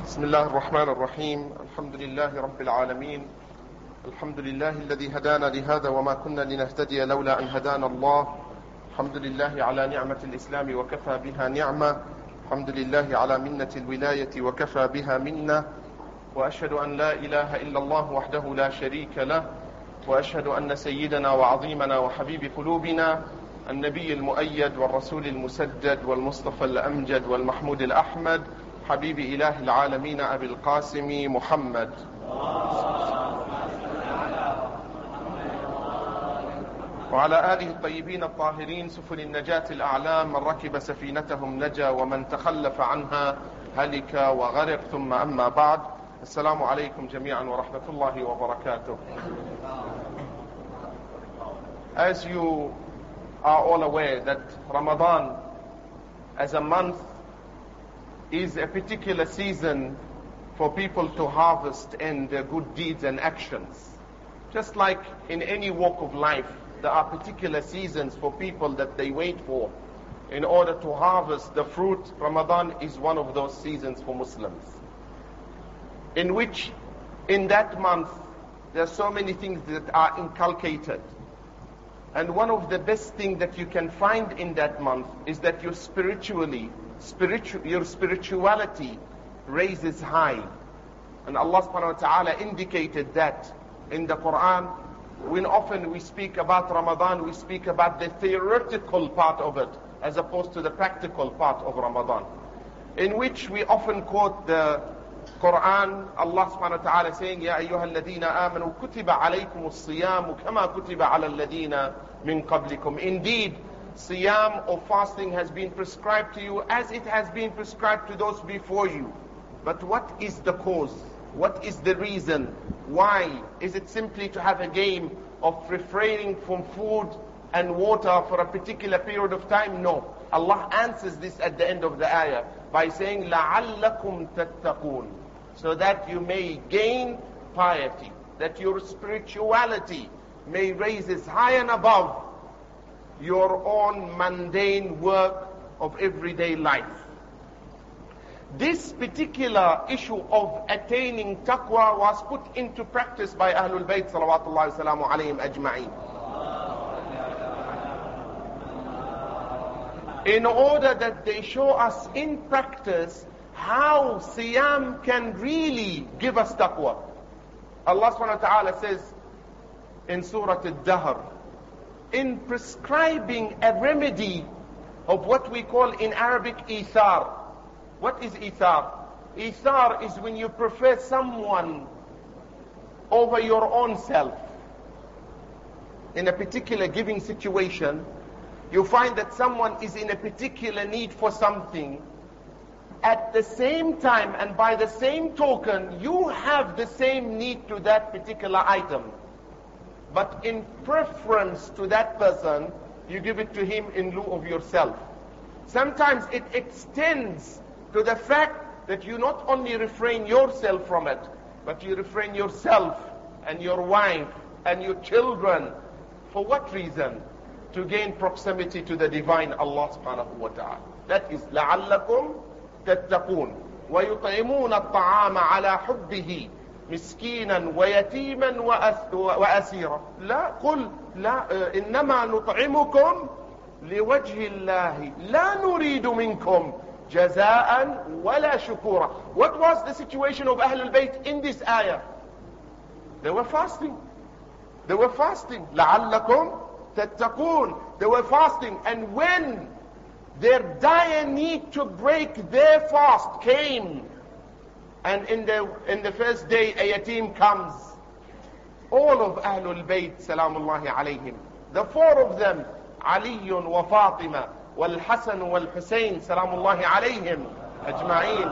بسم الله الرحمن الرحيم. الحمد لله رب العالمين. الحمد لله الذي هدانا لهذا وما كنا لنهتدي لولا أن هدانا الله. الحمد لله على نعمة الإسلام وكفى بها نعمة. الحمد لله على منة الولاية وكفى بها منة. وأشهد أن لا إله إلا الله وحده لا شريك له، وأشهد أن سيدنا وعظيمنا وحبيب قلوبنا النبي المؤيد والرسول المسدد والمصطفى الأمجد والمحمود الأحمد حبيب إله العالمين أبي القاسم محمد وعلى آله الطيبين الطاهرين سفن النجاة الأعلام، من ركب سفينتهم نجا ومن تخلف عنها هلك وغرق. ثم أما بعد، السلام عليكم جميعا ورحمة الله وبركاته. As you are all aware that Ramadan as a month is a particular season for people to harvest in their good deeds and actions. Just like in any walk of life, there are particular seasons for people that they wait for in order to harvest the fruit. Ramadan is one of those seasons for Muslims, in which in that month there are so many things that are inculcated. And one of the best things that you can find in that month is that your spirituality raises high. And Allah subhanahu wa ta'ala indicated that in the Quran. When often we speak about Ramadan, we speak about the theoretical part of it as opposed to the practical part of Ramadan, in which we often quote the Quran, Allah subhanahu wa ta'ala saying, Ya ayyuha alladhina amanu kutiba alaykum as-siyamu kama kutiba ala alladhina min qablikum. Indeed, siyam or fasting has been prescribed to you as it has been prescribed to those before you. But what is the cause? What is the reason? Why? Is it simply to have a game of refraining from food and water for a particular period of time? No. Allah answers this at the end of the ayah by saying, لَعَلَّكُمْ تَتَّقُونَ, so that you may gain piety, that your spirituality may raise high and above your own mundane work of everyday life. This particular issue of attaining taqwa was put into practice by Ahlul Bayt salawatullahi wasalamu alayhim ajma'in, in order that they show us in practice how siyam can really give us taqwa. Allah subhanahu wa ta'ala says in Surah Al-Dahr, in prescribing a remedy of what we call in Arabic ithar. What is ithar? Ithar is when you prefer someone over your own self. In a particular giving situation, you find that someone is in a particular need for something. At the same time and by the same token, you have the same need to that particular item. But in preference to that person, you give it to him in lieu of yourself. Sometimes it extends to the fact that you not only refrain yourself from it, but you refrain yourself and your wife and your children. For what reason? To gain proximity to the divine Allah subhanahu wa ta'ala. That is لَعَلَّكُمْ تَتَّقُونَ وَيُطْعِمُونَ الطَّعَامَ عَلَى حُبِّهِ مسكينا ويتيما وأسيرا. لا قل لا إنما نطعمكم لوجه الله لا نريد منكم جزاء ولا شكورا. What was the situation of Ahlul Bayt in this ayah? They were fasting. They were fasting. لعلكم تتقون. They were fasting. And when their dire need to break their fast came, and in the first day a yatim comes, all of Ahlul Bayt salamullahi alayhim, the four of them, Ali wa Fatima wal Hasan wal Hussein salamullahi alayhim ajma'in,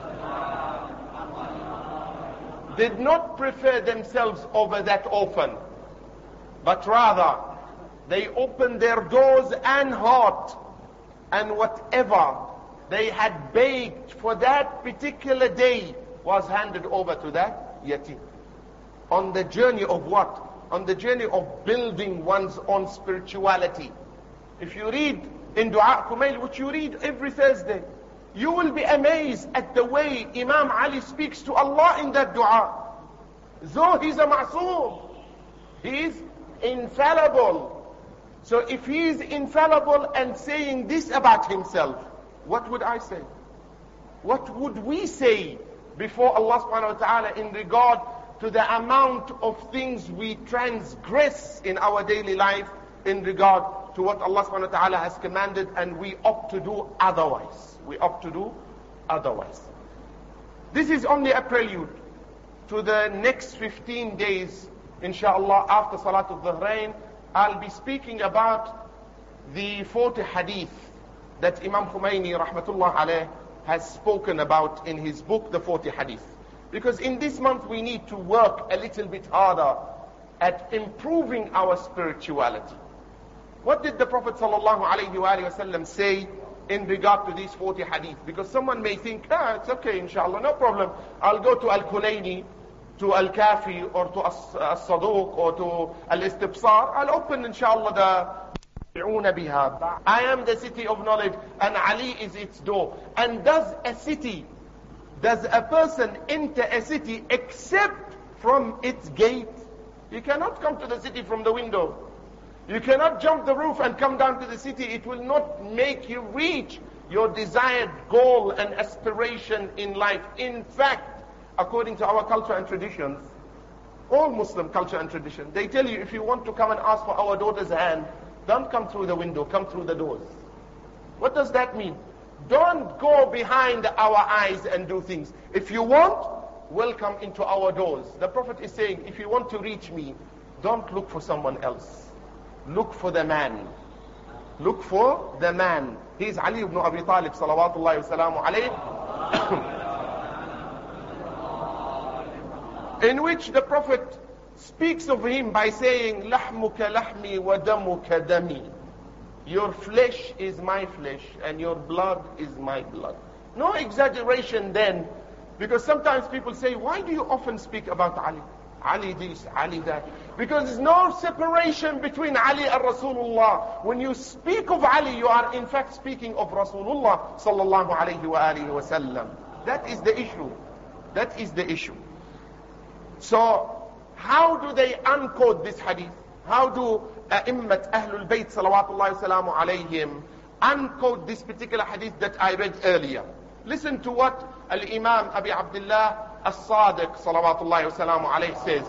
did not prefer themselves over that orphan, but rather they opened their doors and heart, and whatever they had begged for that particular day was handed over to that yatim. On the journey of what? On the journey of building one's own spirituality. If you read in Dua Kumail, which you read every Thursday, You will be amazed at the way Imam Ali speaks to Allah in that dua. Though he's a ma'soom, he is infallible. So if he is infallible and saying this about himself, what would I say? What would we say before Allah subhanahu wa ta'ala in regard to the amount of things we transgress in our daily life in regard to what Allah subhanahu wa ta'ala has commanded, and we opt to do otherwise. We opt to do otherwise. This is only a prelude to the next 15 days, inshallah, after Salatul Dhuhrain. I'll be speaking about the 40 hadith that Imam Khomeini rahmatullah alayh has spoken about in his book, The 40 Hadith. Because in this month we need to work a little bit harder at improving our spirituality. What did the Prophet sallallahu alayhi wa sallam say in regard to these 40 hadith? Because someone may think, it's okay, inshallah, no problem. I'll go to Al-Kulayni, to Al-Kafi, or to As-Saduq, or to Al-Istibsar. I'll open, inshallah, the I am the city of knowledge, and Ali is its door. And does a person enter a city except from its gate? You cannot come to the city from the window. You cannot jump the roof and come down to the city. It will not make you reach your desired goal and aspiration in life. In fact, according to our culture and traditions, all Muslim culture and tradition, they tell you, if you want to come and ask for our daughter's hand, don't come through the window, come through the doors. What does that mean? Don't go behind our eyes and do things. If you want, welcome into our doors. The Prophet is saying, if you want to reach me, don't look for someone else. Look for the man. Look for the man. He is Ali ibn Abi Talib, salawatullahi wa salamu alayh. In which the Prophet speaks of him by saying, "Lahmuka lahmi wa damuka dami." Your flesh is my flesh and your blood is my blood. No exaggeration then, because sometimes people say, why do you often speak about Ali? Ali this, Ali that. Because there's no separation between Ali and Rasulullah. When you speak of Ali, you are in fact speaking of Rasulullah sallallahu alayhi wa alihi wa sallam. That is the issue. That is the issue. So, how do they uncode this hadith? How do A'immat Ahlul Bayt salawatullahi wa salamu alayhim uncode this particular hadith that I read earlier? Listen to what Al-Imam Abi Abdullah As-Sadiq salawatullahi wa salamu alayhi says.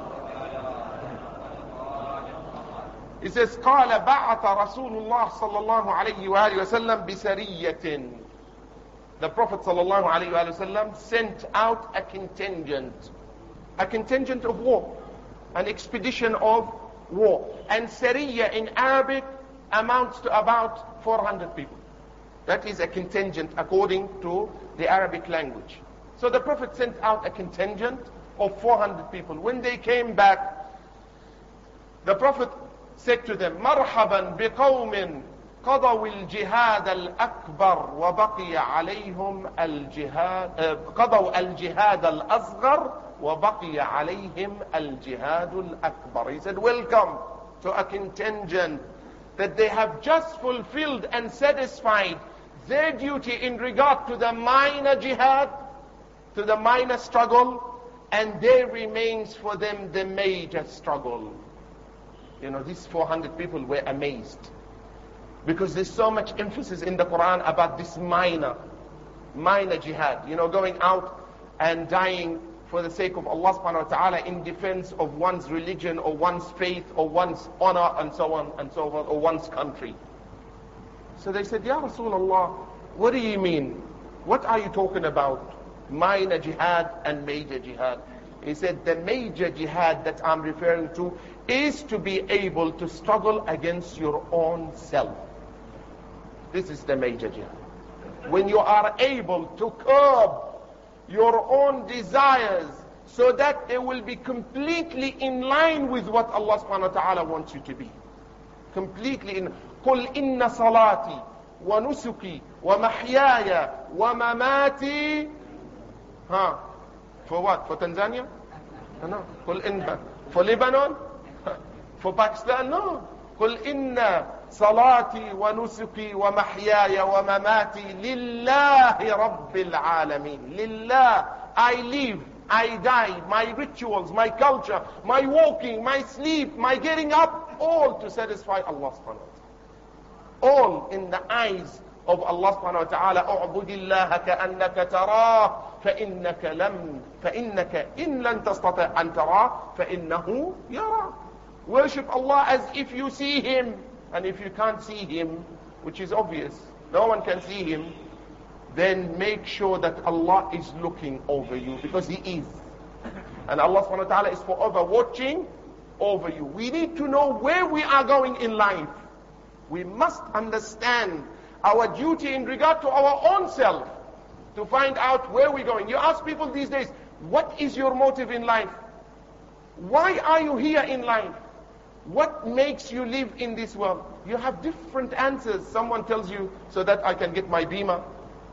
He says, قال بعث رسول الله صلى الله عليه وآله وسلم بسرية. The Prophet sallallahu alayhi wa sallam sent out a contingent of war, an expedition of war. And Sariya in Arabic amounts to about 400 people. That is a contingent according to the Arabic language. So the Prophet sent out a contingent of 400 people. When they came back, the Prophet said to them, مرحبا بقوم قضوا الجهاد الأكبر وبقي عليهم الجهاد قضوا الجهاد الأصغر وبقي عليهم الجهاد الأكبر. He said, welcome to a contingent that they have just fulfilled and satisfied their duty in regard to the minor jihad, to the minor struggle, and there remains for them the major struggle. You know, these 400 people were amazed, because there's so much emphasis in the Quran about this minor jihad. You know, going out and dying for the sake of Allah subhanahu wa ta'ala in defense of one's religion or one's faith or one's honor and so on and so forth, or one's country. So they said, Ya Rasulullah, what do you mean? What are you talking about? Minor jihad and major jihad. He said, the major jihad that I'm referring to is to be able to struggle against your own self. This is the major jihad. When you are able to curb your own desires so that they will be completely in line with what Allah subhanahu wa ta'ala wants you to be. Completely in. قُلْ إِنَّ صَلَاتِي وَنُسُكِي وَمَحْيَايَ وَمَمَاتِي. For what? For Tanzania? No. For Lebanon? For Pakistan? No. قُلْ إِنَّ صلاتي ونسكي ومحياي ومماتي لله رب العالمين. Lillah, I live, I die, my rituals, my culture, my walking, my sleep, my getting up, all to satisfy Allah subhanahu wa ta'ala. All in the eyes of Allah subhanahu wa ta'ala. اعبد الله كأنك تراه فإنك إن لن تستطع أن تراه فإنه يرى. Worship Allah as if you see Him. And if you can't see Him, which is obvious, no one can see Him, then make sure that Allah is looking over you, because He is. And Allah subhanahu wa ta'ala is forever watching over you. We need to know where we are going in life. We must understand our duty in regard to our own self, to find out where we're going. You ask people these days, what is your motive in life? Why are you here in life? What makes you live in this world? You have different answers. Someone tells you, so that I can get my Beamer,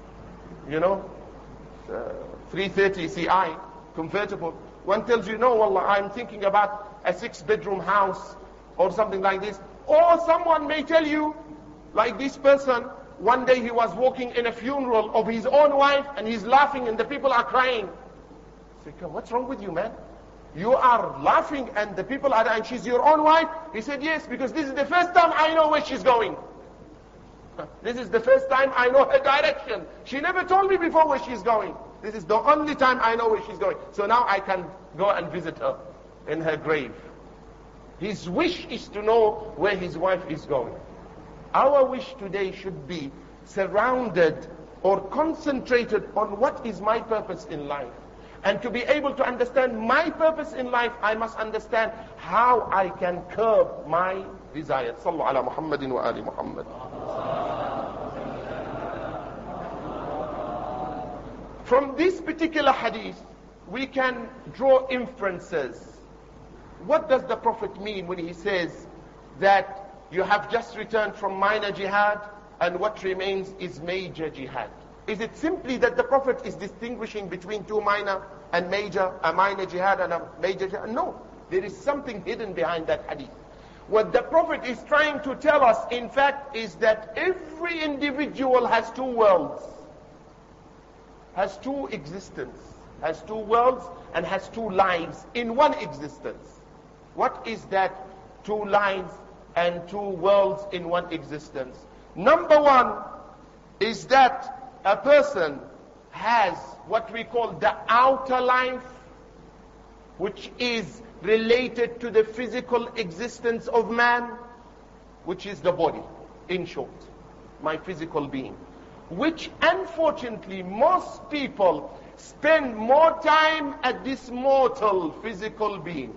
330 CI, convertible. One tells you, no, wallah, I'm thinking about a 6-bedroom house, or something like this. Or someone may tell you, like this person, one day he was walking in a funeral of his own wife, and he's laughing and the people are crying. I say, what's wrong with you, man? You are laughing and the people are, and she's your own wife? He said, yes, because this is the first time I know where she's going. This is the first time I know her direction. She never told me before where she's going. This is the only time I know where she's going. So now I can go and visit her in her grave. His wish is to know where his wife is going. Our wish today should be surrounded or concentrated on what is my purpose in life. And to be able to understand my purpose in life, I must understand how I can curb my desires. Sallu ala Muhammadin wa ali Muhammad. From this particular hadith, we can draw inferences. What does the Prophet mean when he says that you have just returned from minor jihad and what remains is major jihad? Is it simply that the Prophet is distinguishing between two minor and major, a minor jihad and a major jihad? No, there is something hidden behind that hadith. What the Prophet is trying to tell us, in fact, is that every individual has two worlds, has two existence, has two worlds and has two lives in one existence. What is that two lives and two worlds in one existence? Number one is that a person has what we call the outer life, which is related to the physical existence of man, which is the body, in short, my physical being, which unfortunately most people spend more time at this mortal physical being.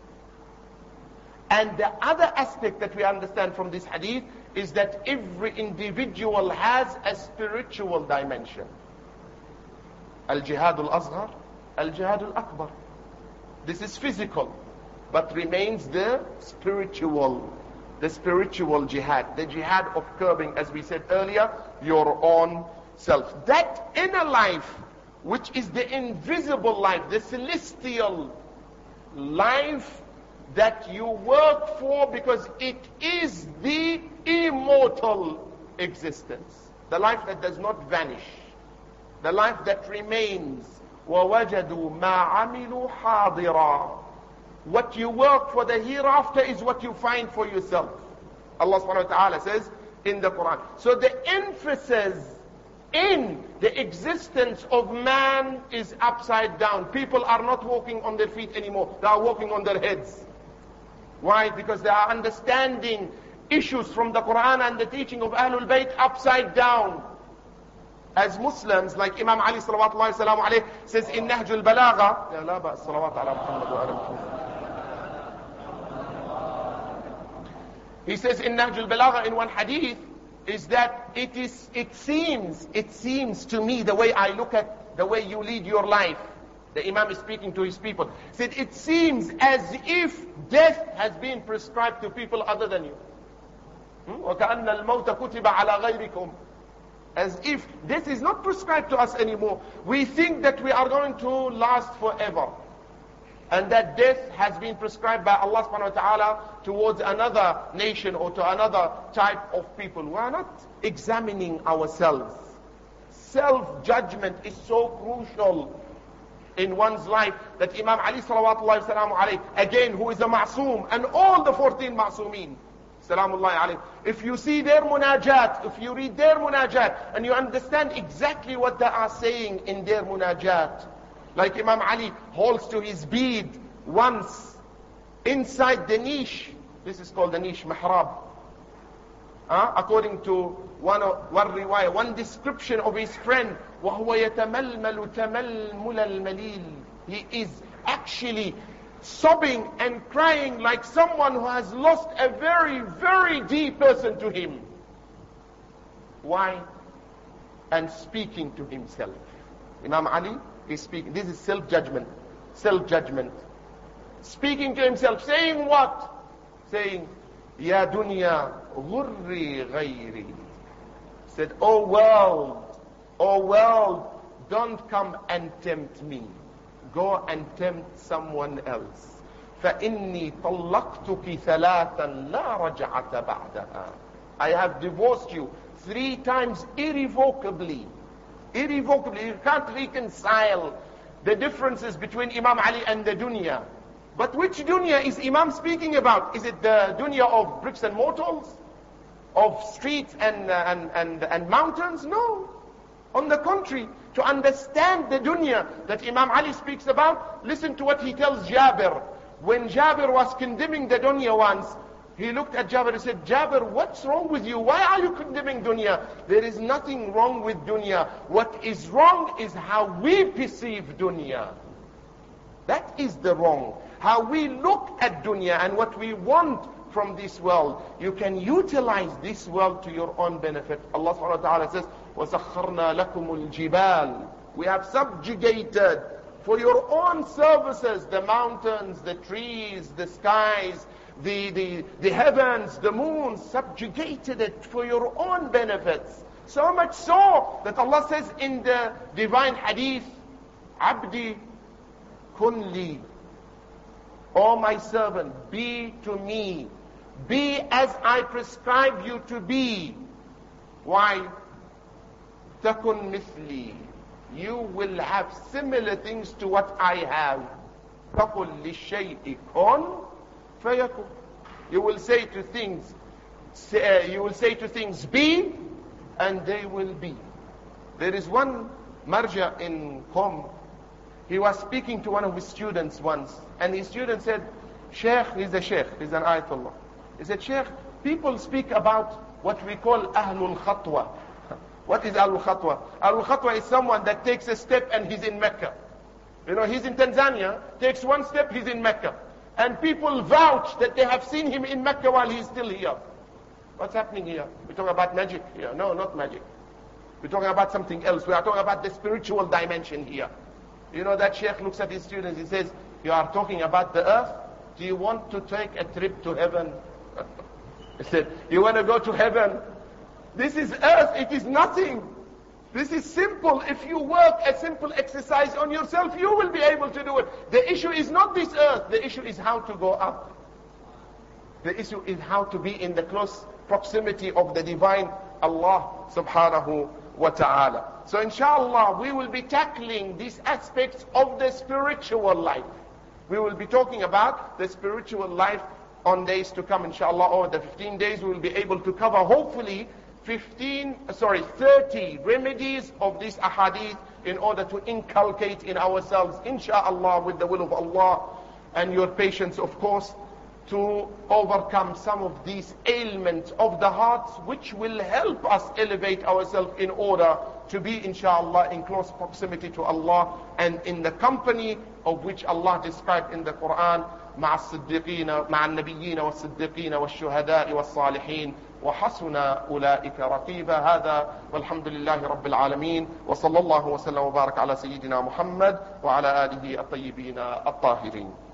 And the other aspect that we understand from this hadith is that every individual has a spiritual dimension. Al-Jihad al-Asghar, Al-Jihad al-Akbar. This is physical, but remains the spiritual jihad. The jihad of curbing, as we said earlier, your own self. That inner life, which is the invisible life, the celestial life that you work for, because it is the immortal existence, the life that does not vanish, the life that remains. وَوَجَدُوا مَا عَمِلُوا حَاضِرًا. What you work for the hereafter is what you find for yourself. Allah subhanahu wa ta'ala says in the Quran. So the emphasis in the existence of man is upside down. People are not walking on their feet anymore. They are walking on their heads. Why? Because they are understanding issues from the Quran and the teaching of Ahlul Bayt upside down. As Muslims, like Imam Ali sallallahu alayhi wa says in Nahjul Balagha, Ya la ba salawat ala Muhammad wa ala Muhammad. He says in Nahjul Balagha in one hadith, is that it seems to me, the way I look at the way you lead your life, the Imam is speaking to his people, said it seems as if death has been prescribed to people other than you. وَكَأَنَّ الْمَوْتَ كُتِبَ عَلَى غَيْرِكُمْ. As if this is not prescribed to us anymore. We think that we are going to last forever. and that death has been prescribed by Allah subhanahu wa ta'ala towards another nation or to another type of people. We are not examining ourselves. Self-judgment is so crucial in one's life that Imam Ali salawatullahi salamu alayhi, again, who is a ma'soom, and all the 14 ma'soomeen, salamullahi alayhi, if you see their munajat, if you read their munajat, and you understand exactly what they are saying in their munajat, like Imam Ali holds to his bead once inside the niche. This is called the niche, mihrab. According to one riwayah, one description of his friend, وَهُوَ يَتَمَلْمَلُ تَمَلْمُلَ الْمَلِيلِ. He is actually sobbing and crying like someone who has lost a very, very dear person to him. Why? And speaking to himself. Imam Ali is speaking. This is self-judgment. Self-judgment. Speaking to himself. Saying what? Saying, Ya dunya ghurri ghayri. Said, oh world, don't come and tempt me. Go and tempt someone else. فَإِنِّي طَلَّقْتُكِ ثَلَاثًا لَا رَجْعَةَ بَعْدَهَا. I have divorced you 3 times irrevocably. Irrevocably. You can't reconcile the differences between Imam Ali and the dunya. But which dunya is Imam speaking about? Is it the dunya of bricks and mortars? Of streets and mountains? No. On the contrary, to understand the dunya that Imam Ali speaks about, listen to what he tells Jabir. When Jabir was condemning the dunya once, he looked at Jabir and said, Jabir, what's wrong with you? Why are you condemning dunya? There is nothing wrong with dunya. What is wrong is how we perceive dunya. That is the wrong. How we look at dunya and what we want from this world. You can utilize this world to your own benefit. Allah subhanahu wa ta'ala says, وَسَخَّرْنَا لَكُمُ الْجِبَالِ. We have subjugated for your own services the mountains, the trees, the skies, the heavens, the moon, subjugated it for your own benefits. So much so that Allah says in the divine hadith, Abdi kunli, O my servant, be to me. Be as I prescribe you to be. Why? Takun mithli. You will have similar things to what I have. Taqul li shay'i kun fayakun. You will say to things, be, and they will be. There is one marja in Qom. He was speaking to one of his students once, and his student said, Sheikh, he's a sheikh, he's an ayatollah. He said, Sheikh, people speak about what we call Ahlul Khatwa. What is Ahlul Khatwa? Ahlul Khatwa is someone that takes a step and he's in Mecca. You know, he's in Tanzania, takes one step, he's in Mecca. And people vouch that they have seen him in Mecca while he's still here. What's happening here? We're talking about magic here. No, not magic. We're talking about something else. We are talking about the spiritual dimension here. You know, that sheikh looks at his students, he says, you are talking about the earth? Do you want to take a trip to heaven? He said, you want to go to heaven? This is earth, it is nothing. This is simple. If you work a simple exercise on yourself, you will be able to do it. The issue is not this earth, the issue is how to go up. The issue is how to be in the close proximity of the divine Allah subhanahu wa ta'ala. So inshallah, we will be tackling these aspects of the spiritual life. We will be talking about the spiritual life on days to come, inshallah. Over the 15 days, we will be able to cover, hopefully, 30 remedies of these ahadith in order to inculcate in ourselves, inshallah, with the will of Allah and your patience, of course, to overcome some of these ailments of the hearts, which will help us elevate ourselves in order to be, inshallah, in close proximity to Allah and in the company of which Allah described in the Quran, مع الصديقين مع النبيين والصديقين والشهداء والصالحين وحسن أولئك رقيبا. هذا والحمد لله رب العالمين وصلى الله وسلم وبارك على سيدنا محمد وعلى آله الطيبين الطاهرين.